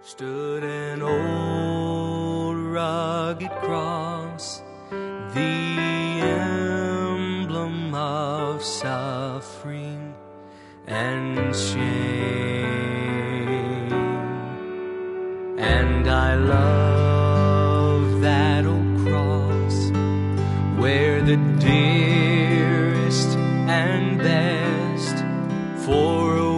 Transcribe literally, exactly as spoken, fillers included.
stood an old rugged cross, the emblem of suffering and shame. And I love that old cross where the dearest and best for